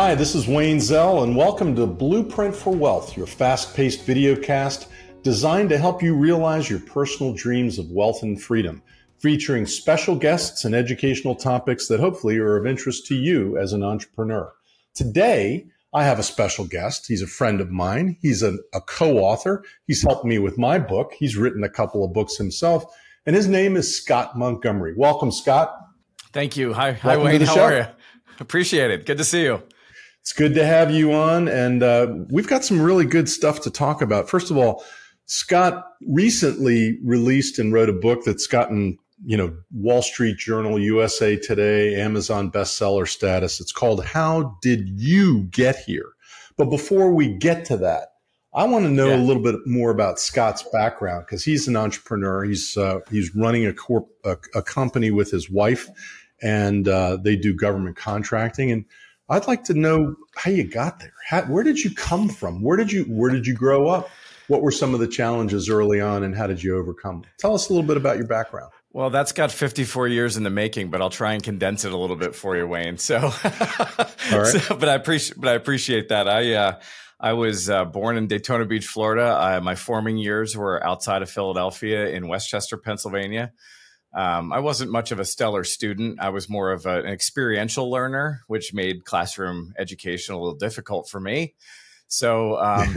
Hi, this is Wayne Zell, and welcome to Blueprint for Wealth, your fast-paced videocast designed to help you realize your personal dreams of wealth and freedom, featuring special guests and educational topics that hopefully are of interest to you as an entrepreneur. Today, I have a special guest. He's a friend of mine. He's a co-author. He's helped me with my book. He's written a couple of books himself, and his name is Scott Montgomery. Welcome, Scott. Thank you. Hi, Wayne. How are you? Appreciate it. Good to see you. It's good to have you on, and we've got some really good stuff to talk about. First of all, Scott recently released and wrote a book that's gotten, Wall Street Journal, USA Today, Amazon bestseller status. It's called How Did You Get Here? But before we get to that, I want to know a little bit more about Scott's background, because he's an entrepreneur. He's running a company with his wife, and they do government contracting. And I'd like to know how you got there. Where did you come from? Where did you grow up? What were some of the challenges early on, and how did you overcome them? Tell us a little bit about your background. Well, that's got 54 years in the making, but I'll try and condense it a little bit for you, Wayne. So, all right. But I appreciate that. I was born in Daytona Beach, Florida. My forming years were outside of Philadelphia in Westchester, Pennsylvania. I wasn't much of a stellar student. I was more of an experiential learner, which made classroom education a little difficult for me. So,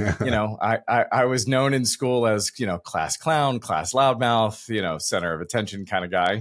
I was known in school as, class clown, class loudmouth, center of attention kind of guy.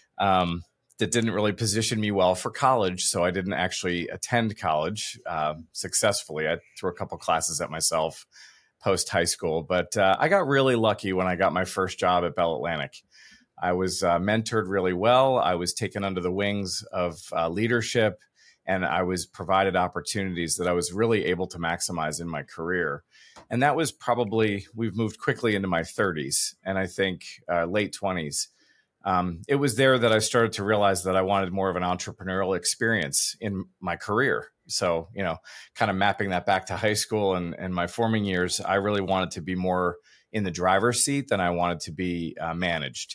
That didn't really position me well for college. So I didn't actually attend college successfully. I threw a couple classes at myself post high school, but I got really lucky when I got my first job at Bell Atlantic. I was mentored really well. I was taken under the wings of leadership, and I was provided opportunities that I was really able to maximize in my career. And that was we've moved quickly into my 30s, and I think late 20s. It was there that I started to realize that I wanted more of an entrepreneurial experience in my career. So, kind of mapping that back to high school and my forming years, I really wanted to be more in the driver's seat than I wanted to be managed.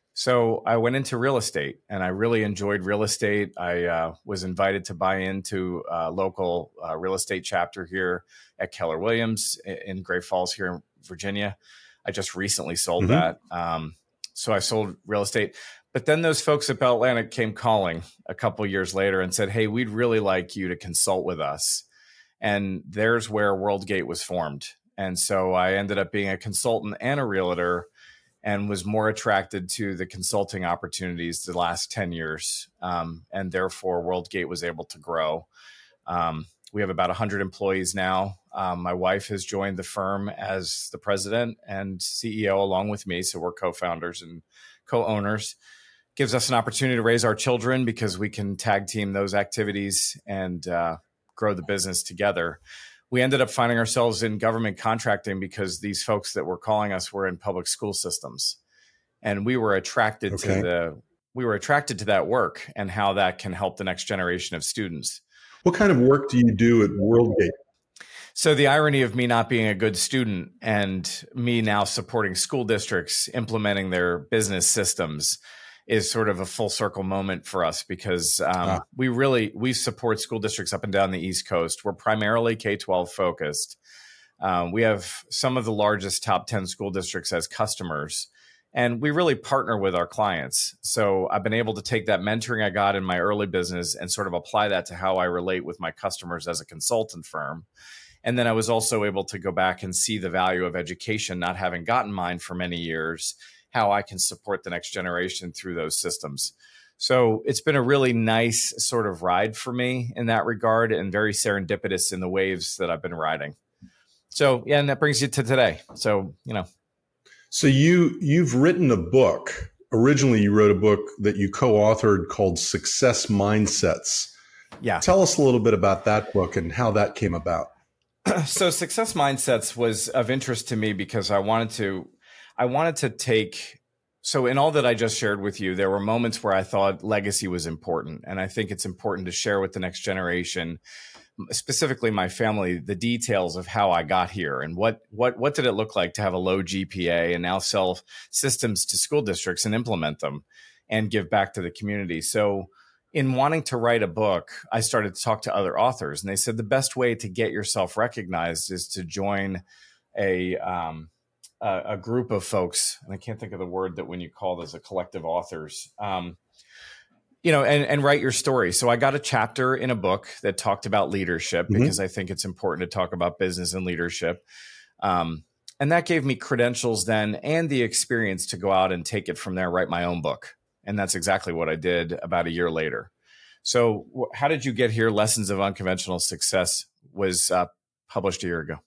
So I went into real estate, and I really enjoyed real estate. I was invited to buy into a local real estate chapter here at Keller Williams in Great Falls here in Virginia. I just recently sold that. So I sold real estate. But then those folks at Bell Atlantic came calling a couple of years later and said, "Hey, we'd really like you to consult with us." And there's where WorldGate was formed. And so I ended up being a consultant and a realtor, and was more attracted to the consulting opportunities the last 10 years. And therefore, WorldGate was able to grow. We have about 100 employees now. My wife has joined the firm as the president and CEO along with me. So we're co-founders and co-owners. Gives us an opportunity to raise our children because we can tag team those activities and grow the business together. We ended up finding ourselves in government contracting because these folks that were calling us were in public school systems, and we were attracted to that work and how that can help the next generation of students. What kind of work do you do at WorldGate? So the irony of me not being a good student and me now supporting school districts implementing their business systems is sort of a full circle moment for us because we support school districts up and down the East Coast. We're primarily K-12 focused. We have some of the largest top 10 school districts as customers, and we really partner with our clients. So I've been able to take that mentoring I got in my early business and sort of apply that to how I relate with my customers as a consultant firm. And then I was also able to go back and see the value of education, not having gotten mine for many years, how I can support the next generation through those systems. So it's been a really nice sort of ride for me in that regard, and very serendipitous in the waves that I've been riding. So, and that brings you to today. So, So you've written a book. Originally, you wrote a book that you co-authored called Success Mindsets. Yeah. Tell us a little bit about that book and how that came about. So Success Mindsets was of interest to me because I wanted to take, so in all that I just shared with you, there were moments where I thought legacy was important. And I think it's important to share with the next generation, specifically my family, the details of how I got here and what did it look like to have a low GPA and now sell systems to school districts and implement them and give back to the community. So in wanting to write a book, I started to talk to other authors, and they said the best way to get yourself recognized is to join a group of folks. And I can't think of the word that when you call those a collective authors, and write your story. So I got a chapter in a book that talked about leadership because I think it's important to talk about business and leadership. And that gave me credentials then and the experience to go out and take it from there, write my own book. And that's exactly what I did about a year later. So how did you get here? Lessons of Unconventional Success was published a year ago.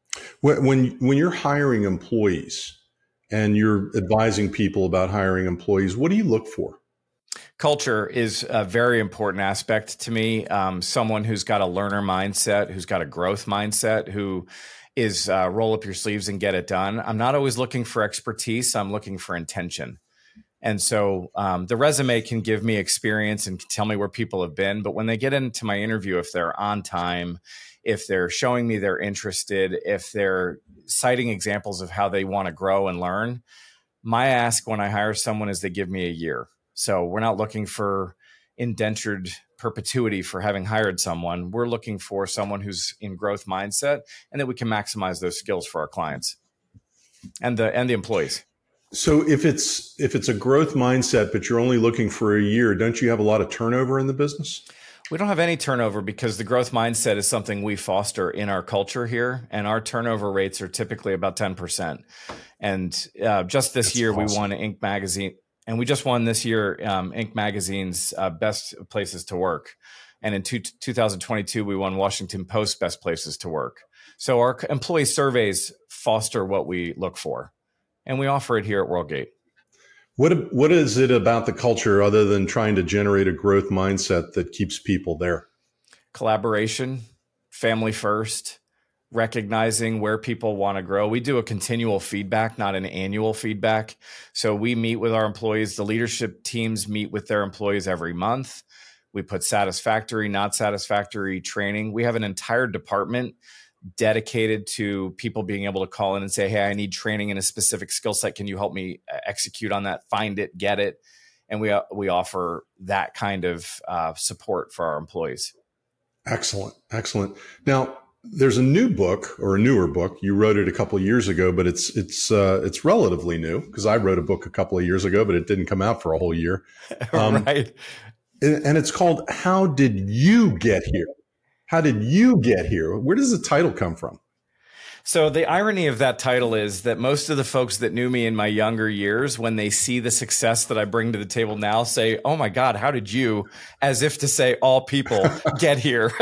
When you're hiring employees and you're advising people about hiring employees, what do you look for? Culture is a very important aspect to me. Someone who's got a learner mindset, who's got a growth mindset, who is roll up your sleeves and get it done. I'm not always looking for expertise. I'm looking for intention. And so the resume can give me experience and tell me where people have been. But when they get into my interview, if they're on time, if they're showing me they're interested, if they're citing examples of how they want to grow and learn, my ask when I hire someone is they give me a year. So we're not looking for indentured perpetuity for having hired someone. We're looking for someone who's in growth mindset and that we can maximize those skills for our clients and the employees. So if it's a growth mindset, but you're only looking for a year, don't you have a lot of turnover in the business? We don't have any turnover because the growth mindset is something we foster in our culture here. And our turnover rates are typically about 10%. And just this year, awesome. We won Inc. Magazine. And we just won this year Inc. Magazine's Best Places to Work. And in 2022, we won Washington Post Best Places to Work. So our employee surveys foster what we look for. And we offer it here at WorldGate. What is it about the culture other than trying to generate a growth mindset that keeps people there? Collaboration, family first, recognizing where people want to grow. We do a continual feedback, not an annual feedback. So we meet with our employees. The leadership teams meet with their employees every month. We put satisfactory, not satisfactory training. We have an entire department dedicated to people being able to call in and say, hey, I need training in a specific skill set. Can you help me execute on that? Find it, get it. And we offer that kind of support for our employees. Excellent. Excellent. Now, there's a new book or a newer book. You wrote it a couple of years ago, but it's relatively new because I wrote a book a couple of years ago, but it didn't come out for a whole year. Right. And it's called How Did You Get Here? How did you get here? Where does the title come from? So the irony of that title is that most of the folks that knew me in my younger years, when they see the success that I bring to the table now, say, oh my God, how did you, as if to say all people, get here?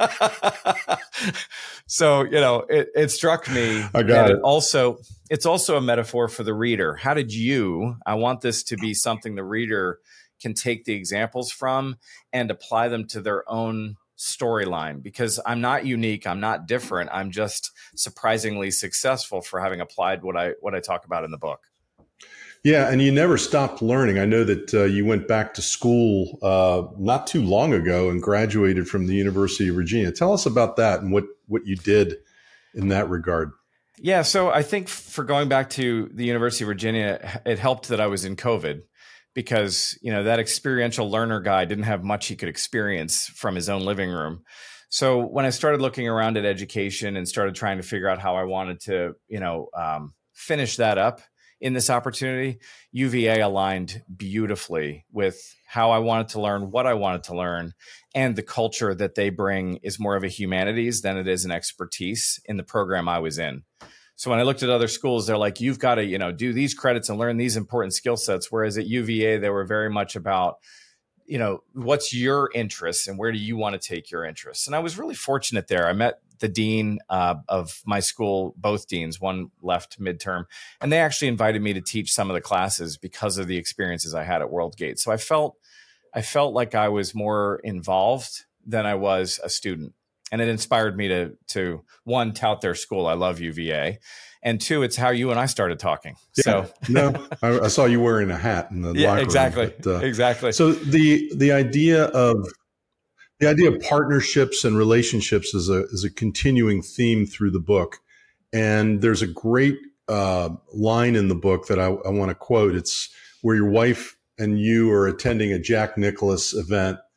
So, it struck me. I got it. It's also a metaphor for the reader. How did you, I want this to be something the reader can take the examples from and apply them to their own storyline, because I'm not unique. I'm not different. I'm just surprisingly successful for having applied what I talk about in the book. Yeah. And you never stopped learning. I know that you went back to school not too long ago and graduated from the University of Virginia. Tell us about that and what you did in that regard. Yeah. So I think for going back to the University of Virginia, it helped that I was in COVID. Because, that experiential learner guy didn't have much he could experience from his own living room. So when I started looking around at education and started trying to figure out how I wanted to, finish that up in this opportunity, UVA aligned beautifully with how I wanted to learn, what I wanted to learn, and the culture that they bring is more of a humanities than it is an expertise in the program I was in. So when I looked at other schools, they're like, you've got to, do these credits and learn these important skill sets. Whereas at UVA, they were very much about, what's your interests and where do you want to take your interests? And I was really fortunate there. I met the dean of my school, both deans, one left midterm, and they actually invited me to teach some of the classes because of the experiences I had at WorldGate. So I felt like I was more involved than I was a student. And it inspired me to one, tout their school. I love UVA. And two, it's how you and I started talking. Yeah, so I saw you wearing a hat in the locker exactly, room. But, exactly. So the idea of partnerships and relationships is a continuing theme through the book. And there's a great line in the book that I want to quote. It's where your wife and you are attending a Jack Nicklaus event.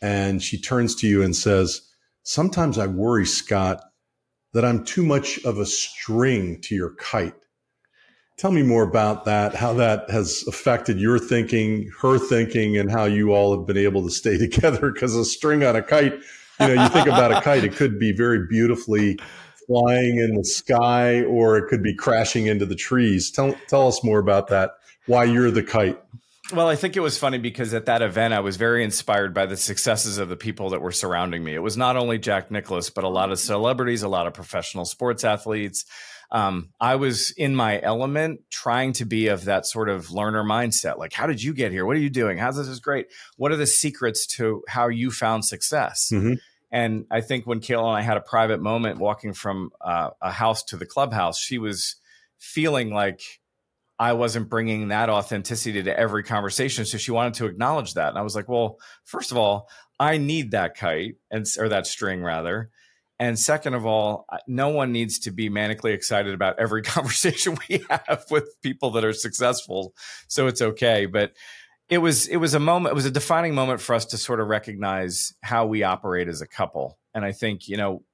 and she turns to you and says, "Sometimes I worry, Scott, that I'm too much of a string to your kite." Tell me more about that, how that has affected your thinking, her thinking, and how you all have been able to stay together. Because a string on a kite, you think about a kite, it could be very beautifully flying in the sky, or it could be crashing into the trees. Tell us more about that, why you're the kite. Well, I think it was funny because at that event, I was very inspired by the successes of the people that were surrounding me. It was not only Jack Nicklaus, but a lot of celebrities, a lot of professional sports athletes. I was in my element trying to be of that sort of learner mindset. Like, how did you get here? What are you doing? How's this is great? What are the secrets to how you found success? Mm-hmm. And I think when Kayla and I had a private moment walking from a house to the clubhouse, she was feeling like I wasn't bringing that authenticity to every conversation. So she wanted to acknowledge that. And I was like, well, first of all, I need that kite or that string rather. And second of all, no one needs to be manically excited about every conversation we have with people that are successful. So it's okay. But it was a moment, it was a defining moment for us to sort of recognize how we operate as a couple. And I think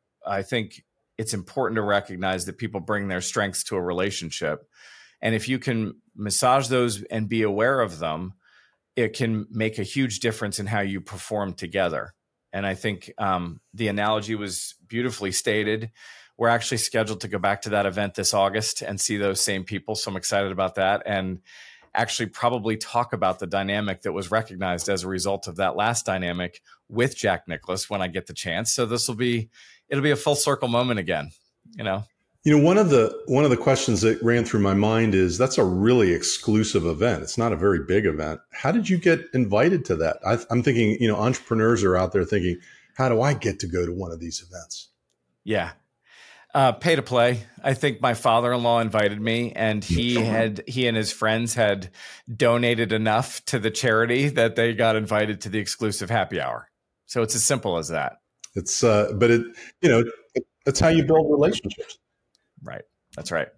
it's important to recognize that people bring their strengths to a relationship. And if you can massage those and be aware of them, it can make a huge difference in how you perform together. And I think the analogy was beautifully stated. We're actually scheduled to go back to that event this August and see those same people. So I'm excited about that, and actually probably talk about the dynamic that was recognized as a result of that last dynamic with Jack Nicklaus when I get the chance. So it'll be a full circle moment again, one of the questions that ran through my mind is, that's a really exclusive event. It's not a very big event. How did you get invited to that? I'm thinking, entrepreneurs are out there thinking, how do I get to go to one of these events? Yeah. Pay to play. I think my father-in-law invited me, and he and his friends had donated enough to the charity that they got invited to the exclusive happy hour. So it's as simple as that. It's, that's how you build relationships. Right. That's right.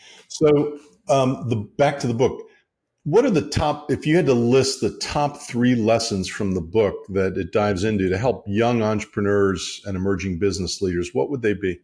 So back to the book. What are the top, if you had to list the top 3 lessons from the book that it dives into to help young entrepreneurs and emerging business leaders, what would they be?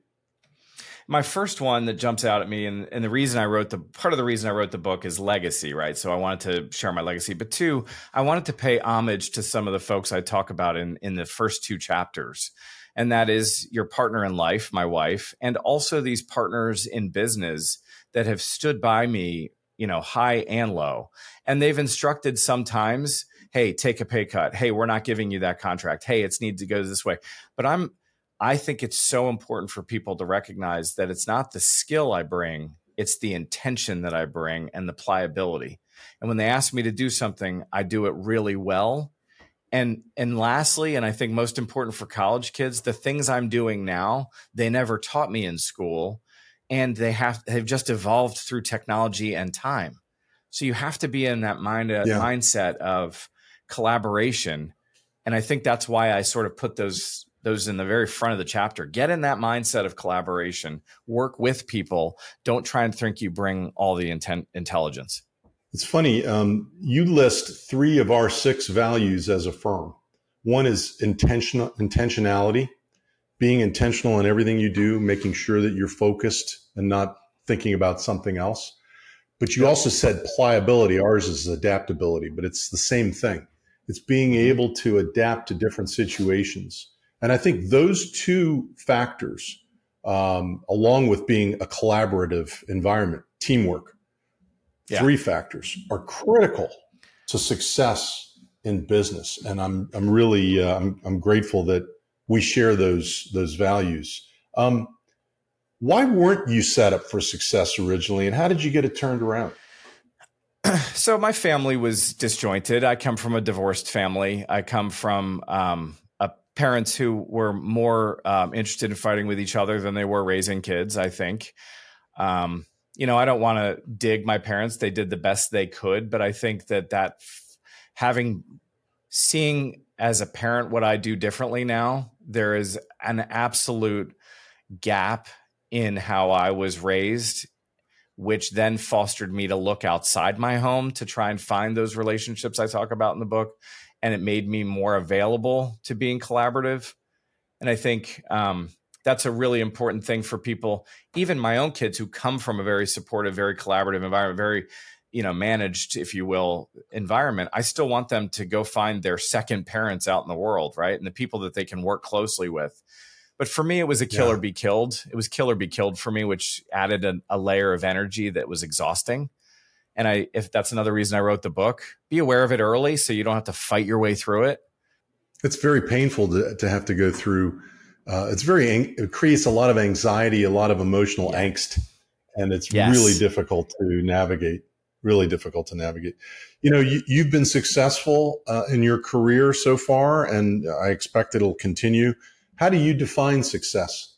My first one that jumps out at me, and the reason part of the reason I wrote the book is legacy, right? So I wanted to share my legacy, but 2, I wanted to pay homage to some of the folks I talk about in the first 2 chapters. And that is your partner in life, my wife, and also these partners in business that have stood by me, high and low. And they've instructed sometimes, hey, take a pay cut. Hey, we're not giving you that contract. Hey, it needs to go this way. But I think it's so important for people to recognize that it's not the skill I bring, it's the intention that I bring and the pliability. And when they ask me to do something, I do it really well. And lastly, and I think most important for college kids, the things I'm doing now, they never taught me in school, and they've just evolved through technology and time. So you have to be in that mindset of collaboration. And I think that's why I sort of put those in the very front of the chapter. Get in that mindset of collaboration, work with people. Don't try and think you bring all the intelligence. It's funny. You list 3 of our 6 values as a firm. One is intentionality, being intentional in everything you do, making sure that you're focused and not thinking about something else. But you also said pliability. Ours is adaptability, but it's the same thing. It's being able to adapt to different situations. And I think those 2 factors, along with being a collaborative environment, teamwork, 3 factors are critical to success in business. And I'm really I'm grateful that we share those values. Why weren't you set up for success originally, and how did you get it turned around? So my family was disjointed. I come from a divorced family. I come from parents who were more interested in fighting with each other than they were raising kids, I think. I don't want to dig my parents. They did the best they could, but I think that seeing as a parent what I do differently now, there is an absolute gap in how I was raised, which then fostered me to look outside my home to try and find those relationships I talk about in the book. and it made me more available to being collaborative. And I think that's a really important thing for people, even my own kids who come from a very supportive, very collaborative environment, very, managed, if you will, environment. I still want them to go find their second parents out in the world, right? And the people that they can work closely with. But for me, it was a kill or be killed. It was kill or be killed for me, which added a layer of energy that was exhausting. And if that's another reason I wrote the book, be aware of it early so you don't have to fight your way through it. It's very painful to have to go through. It creates a lot of anxiety, a lot of emotional angst, and it's really difficult to navigate. Really difficult to navigate. You've been successful in your career so far, and I expect it'll continue. How do you define success?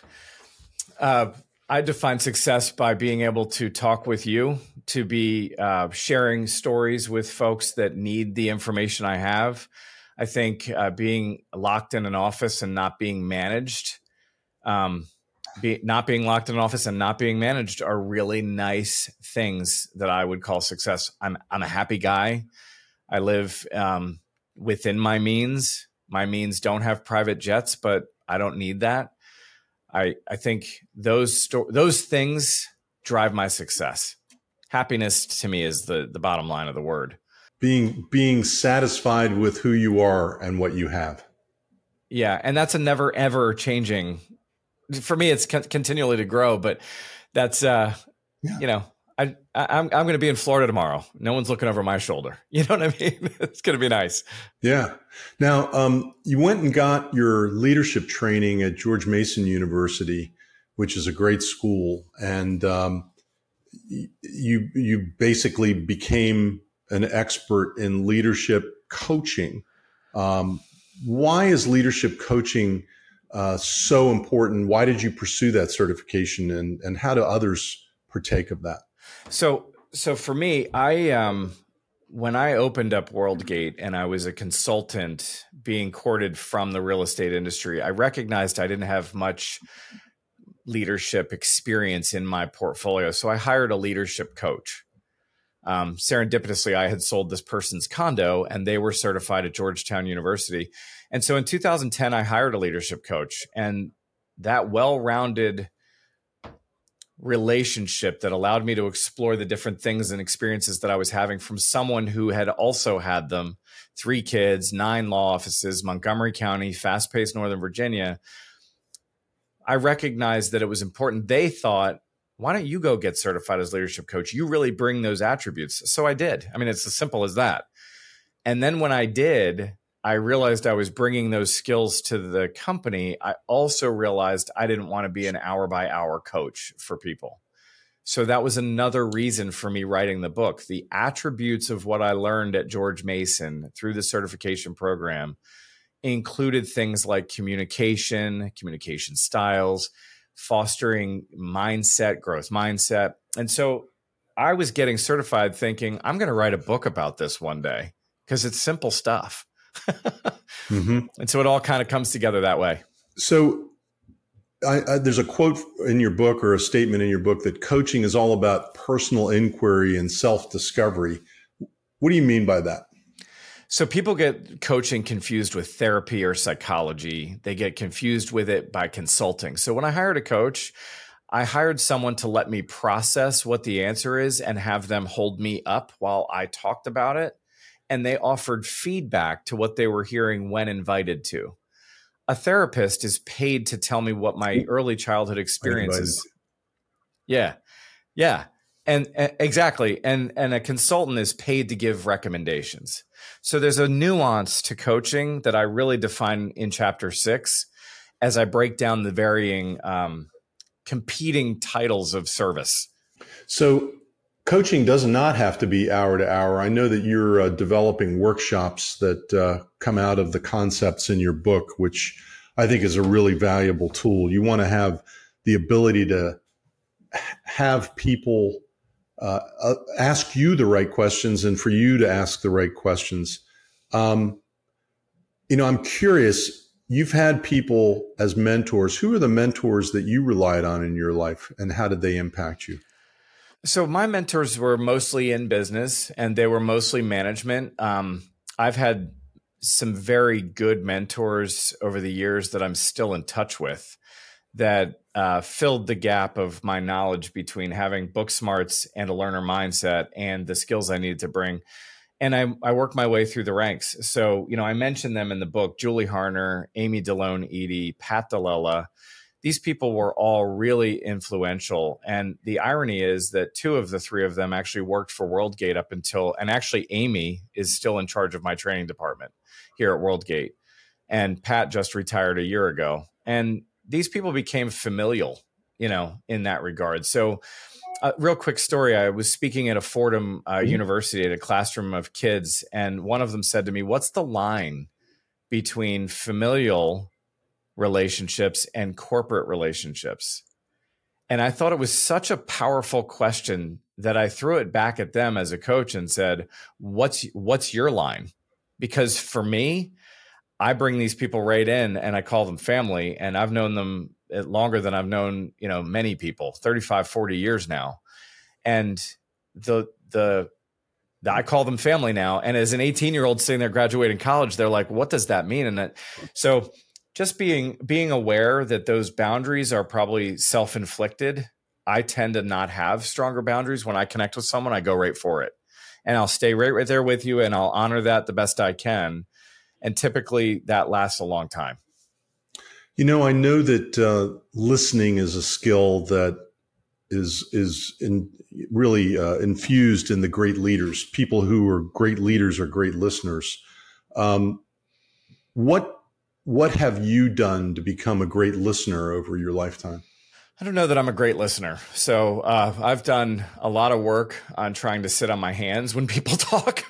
I define success by being able to talk with you, to be sharing stories with folks that need the information I have. I think being locked in an office and not being managed, not being locked in an office and not being managed are really nice things that I would call success. I'm a happy guy. I live within my means. My means don't have private jets, but I don't need that. I think those things drive my success. Happiness to me is the bottom line of the word. Being satisfied with who you are and what you have. Yeah, and that's a never ever changing. For me, it's continually to grow, but that's I'm going to be in Florida tomorrow. No one's looking over my shoulder. You know what I mean? It's going to be nice. Yeah. Now, you went and got your leadership training at George Mason University, which is a great school, and you basically became an expert in leadership coaching. Why is leadership coaching so important? Why did you pursue that certification, and how do others partake of that? So for me, when I opened up WorldGate and I was a consultant being courted from the real estate industry, I recognized I didn't have much leadership experience in my portfolio. So I hired a leadership coach. Serendipitously, I had sold this person's condo and they were certified at Georgetown University. And so in 2010, I hired a leadership coach, and that well-rounded relationship that allowed me to explore the different things and experiences that I was having from someone who had also had them, 3 kids, 9 law offices, Montgomery County, fast-paced Northern Virginia. I recognized that it was important. They thought, why don't you go get certified as leadership coach? You really bring those attributes. So I did. I mean, it's as simple as that. And then when I did, I realized I was bringing those skills to the company. I also realized I didn't want to be an hour-by-hour coach for people. So that was another reason for me writing the book. The attributes of what I learned at George Mason through the certification program included things like communication styles, fostering mindset, growth mindset. And so I was getting certified thinking, I'm going to write a book about this one day because it's simple stuff. Mm-hmm. And so it all kind of comes together that way. So there's a quote in your book, or a statement in your book, that coaching is all about personal inquiry and self-discovery. What do you mean by that? So people get coaching confused with therapy or psychology. They get confused with it by consulting. So when I hired a coach, I hired someone to let me process what the answer is and have them hold me up while I talked about it. And they offered feedback to what they were hearing when invited to. A therapist is paid to tell me what my early childhood experiences. Yeah. And exactly. And a consultant is paid to give recommendations. So there's a nuance to coaching that I really define in chapter 6 as I break down the varying competing titles of service. So coaching does not have to be hour to hour. I know that you're developing workshops that come out of the concepts in your book, which I think is a really valuable tool. You want to have the ability to have people ask you the right questions and for you to ask the right questions. I'm curious, you've had people as mentors. Who are the mentors that you relied on in your life, and how did they impact you? So my mentors were mostly in business, and they were mostly management. I've had some very good mentors over the years that I'm still in touch with that filled the gap of my knowledge between having book smarts and a learner mindset and the skills I needed to bring. And I worked my way through the ranks. So, I mentioned them in the book: Julie Harner, Amy Delone Eady, Pat DeLella. These people were all really influential. And the irony is that two of the three of them actually worked for WorldGate up until, and actually Amy is still in charge of my training department here at WorldGate. And Pat just retired a year ago. And these people became familial, in that regard. So real quick story. I was speaking at a Fordham University at a classroom of kids. And one of them said to me, "What's the line between familial relationships and corporate relationships?" And I thought it was such a powerful question that I threw it back at them as a coach and said, what's your line? Because for me, I bring these people right in and I call them family, and I've known them longer than I've known, many people, 35, 40 years now. And I call them family now. And as an 18-year-old sitting there graduating college, they're like, what does that mean? So just being aware that those boundaries are probably self-inflicted. I tend to not have stronger boundaries. When I connect with someone, I go right for it. And I'll stay right there with you, and I'll honor that the best I can. And typically that lasts a long time. I know that listening is a skill that is really infused in the great leaders. People who are great leaders are great listeners. What have you done to become a great listener over your lifetime? I don't know that I'm a great listener. So I've done a lot of work on trying to sit on my hands when people talk.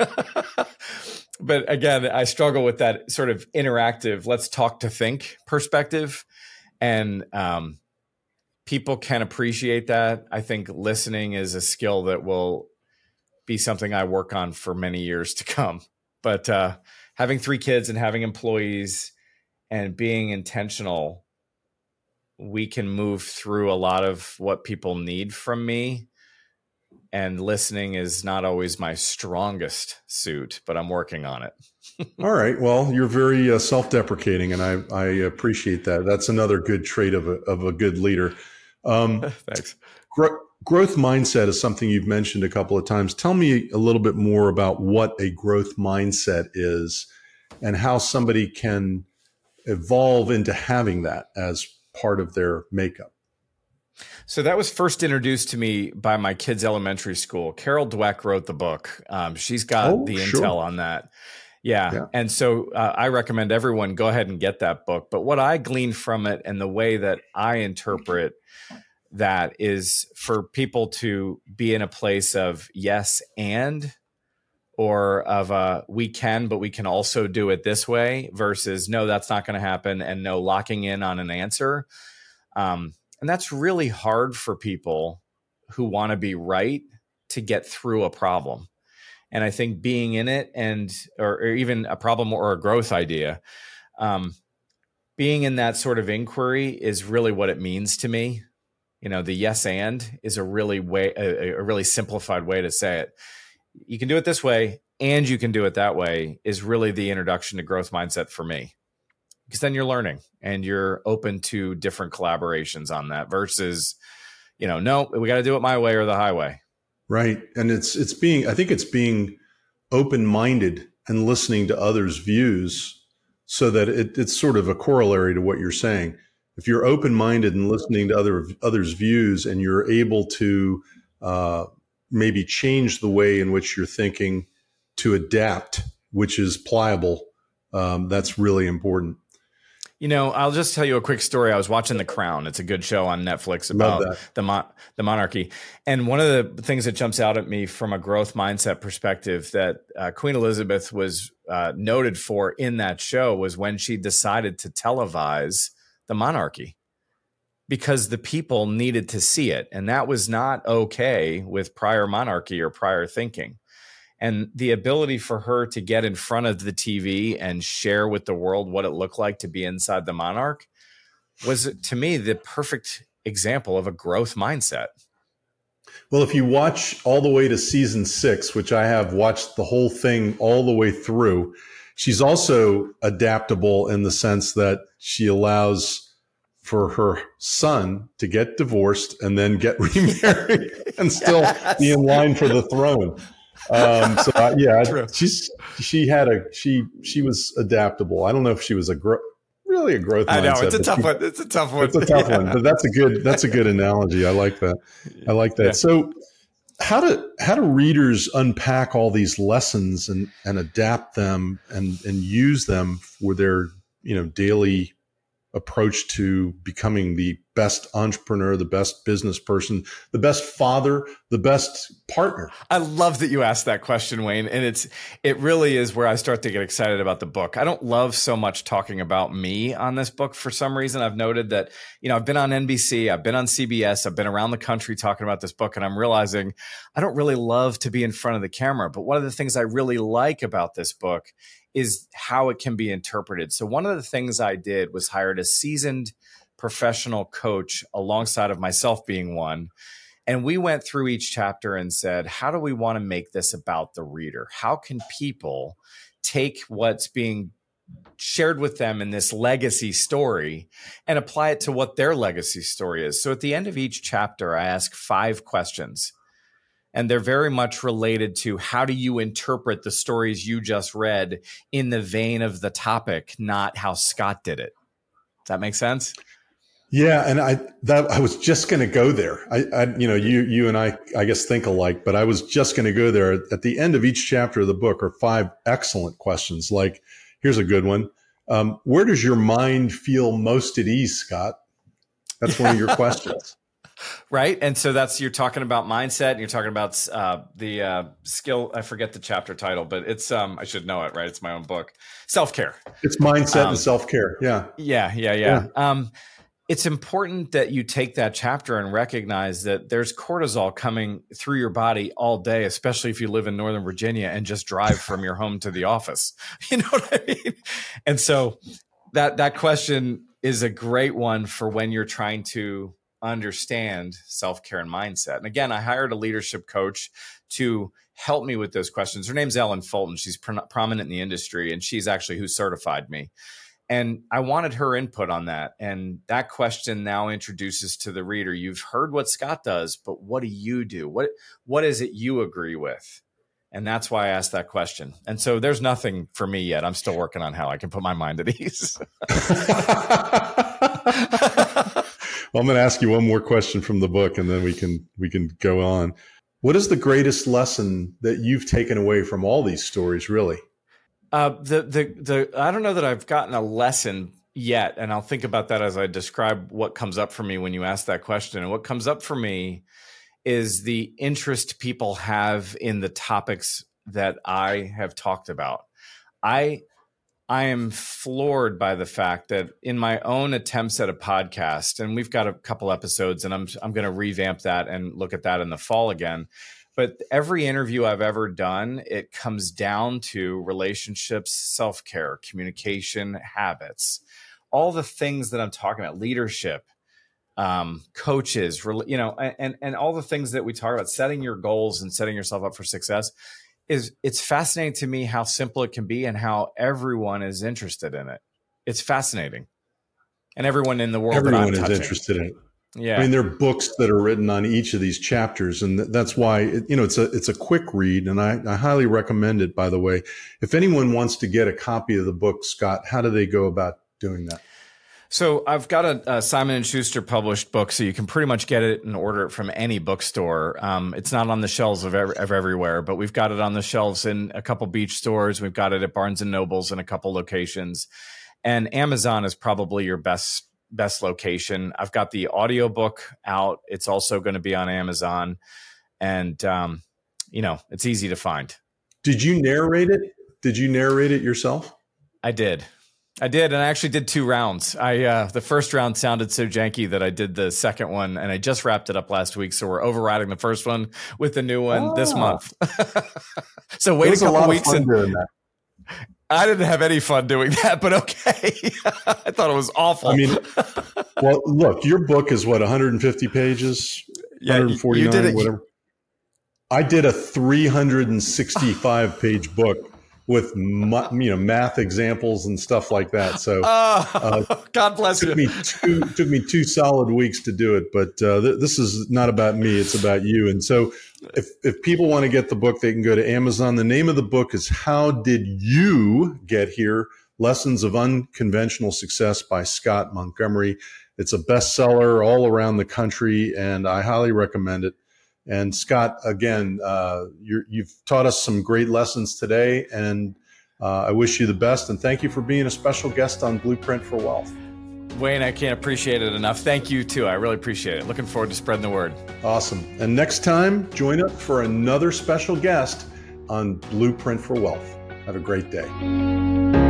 But again, I struggle with that sort of interactive, let's talk to think perspective. And people can appreciate that. I think listening is a skill that will be something I work on for many years to come. But having 3 kids and having employees and being intentional, we can move through a lot of what people need from me. And listening is not always my strongest suit, but I'm working on it. All right. Well, you're very self-deprecating, and I appreciate that. That's another good trait of a good leader. Thanks. Growth mindset is something you've mentioned a couple of times. Tell me a little bit more about what a growth mindset is and how somebody can evolve into having that as part of their makeup. So that was first introduced to me by my kids' elementary school. Carol Dweck wrote the book. She's got intel on that. Yeah. And so I recommend everyone go ahead and get that book. But what I gleaned from it and the way that I interpret that is for people to be in a place of yes and, or of we can, but we can also do it this way versus no, that's not going to happen, and no locking in on an answer. And that's really hard for people who want to be right to get through a problem. And I think being in it or even a problem or a growth idea, being in that sort of inquiry is really what it means to me. The yes and is a really simplified way to say it. You can do it this way and you can do it that way is really the introduction to growth mindset for me. Because then you're learning and you're open to different collaborations on that versus, no, we got to do it my way or the highway. Right. And I think it's being open-minded and listening to others' views so that it's sort of a corollary to what you're saying. If you're open-minded and listening to others' views and you're able to maybe change the way in which you're thinking to adapt, which is pliable, that's really important. I'll just tell you a quick story. I was watching The Crown. It's a good show on Netflix about the monarchy. And one of the things that jumps out at me from a growth mindset perspective that Queen Elizabeth was noted for in that show was when she decided to televise the monarchy because the people needed to see it. And that was not okay with prior monarchy or prior thinking. And the ability for her to get in front of the TV and share with the world what it looked like to be inside the monarch was, to me, the perfect example of a growth mindset. Well, if you watch all the way to season 6, which I have watched the whole thing all the way through, she's also adaptable in the sense that she allows for her son to get divorced and then get remarried and still be in line for the throne. She was adaptable. I don't know if she was really a growth mindset. I know it's a tough one. It's a tough one. It's a tough one, but that's a good analogy. I like that. Yeah. So how do readers unpack all these lessons and adapt them and use them for their, daily approach to becoming the best entrepreneur, the best business person, the best father, the best partner? I love that you asked that question, Wayne. And it really is where I start to get excited about the book. I don't love so much talking about me on this book. For some reason, I've noted that, I've been on NBC, I've been on CBS, I've been around the country talking about this book, and I'm realizing I don't really love to be in front of the camera. But one of the things I really like about this book is how it can be interpreted. So one of the things I did was hired a seasoned professional coach alongside of myself being one. And we went through each chapter and said, how do we want to make this about the reader? How can people take what's being shared with them in this legacy story and apply it to what their legacy story is? So at the end of each chapter, I ask 5 questions. And they're very much related to how do you interpret the stories you just read in the vein of the topic, not how Scott did it. Does that make sense? Yeah, and I was just going to go there. You and I guess think alike, but I was just going to go there. At the end of each chapter of the book are 5 excellent questions. Like, here's a good one: where does your mind feel most at ease, Scott? That's one of your questions. Right. And so you're talking about mindset, and you're talking about the skill. I forget the chapter title, but it's, I should know it, right? It's my own book, Self-Care. It's mindset and self-care. Yeah. Yeah. It's important that you take that chapter and recognize that there's cortisol coming through your body all day, especially if you live in Northern Virginia and just drive from your home to the office. You know what I mean? And so that question is a great one for when you're trying to understand self-care and mindset. And again, I hired a leadership coach to help me with those questions. Her name's Ellen Fulton. She's prominent in the industry, and she's actually who certified me. And I wanted her input on that. And that question now introduces to the reader, you've heard what Scott does, but what do you do? What is it you agree with? And that's why I asked that question. And so there's nothing for me yet. I'm still working on how I can put my mind at ease. Well, I'm going to ask you one more question from the book, and then we can go on. What is the greatest lesson that you've taken away from all these stories, really? I don't know that I've gotten a lesson yet, and I'll think about that as I describe what comes up for me when you ask that question. And what comes up for me is the interest people have in the topics that I have talked about. I am floored by the fact that in my own attempts at a podcast, and we've got a couple episodes, and I'm going to revamp that and look at that in the fall again. But every interview I've ever done, it comes down to relationships, self-care, communication, habits, all the things that I'm talking about, leadership, coaches, and all the things that we talk about, setting your goals and setting yourself up for success. It's fascinating to me how simple it can be and how everyone is interested in it. It's fascinating. And everyone in the world everyone is interested in it. Yeah. I mean, there are books that are written on each of these chapters, and that's why, it's a quick read, and I highly recommend it, by the way. If anyone wants to get a copy of the book, Scott, how do they go about doing that? So I've got a Simon & Schuster published book, so you can pretty much get it and order it from any bookstore. It's not on the shelves of everywhere, but we've got it on the shelves in a couple beach stores. We've got it at Barnes & Nobles in a couple locations. And Amazon is probably your best location. I've got the audiobook out. It's also going to be on Amazon. And, it's easy to find. Did you narrate it? Did you narrate it yourself? I did. And I actually did 2 rounds. The first round sounded so janky that I did the second one, and I just wrapped it up last week. So we're overriding the first one with the new one this month. So wait a couple weeks. I didn't have any fun doing that, but okay. I thought it was awful. I mean, well, look, your book is 150 pages? Yeah, 149, you did it. Whatever. I did a 365 page book with math examples and stuff like that. So God bless you. Took me 2 solid weeks to do it, but this is not about me. It's about you. And so if people want to get the book, they can go to Amazon. The name of the book is How Did You Get Here? Lessons of Unconventional Success by Scott Montgomery. It's a bestseller all around the country, and I highly recommend it. And Scott, again, you've taught us some great lessons today, and I wish you the best. And thank you for being a special guest on Blueprint for Wealth. Wayne, I can't appreciate it enough. Thank you, too. I really appreciate it. Looking forward to spreading the word. Awesome. And next time, join us for another special guest on Blueprint for Wealth. Have a great day.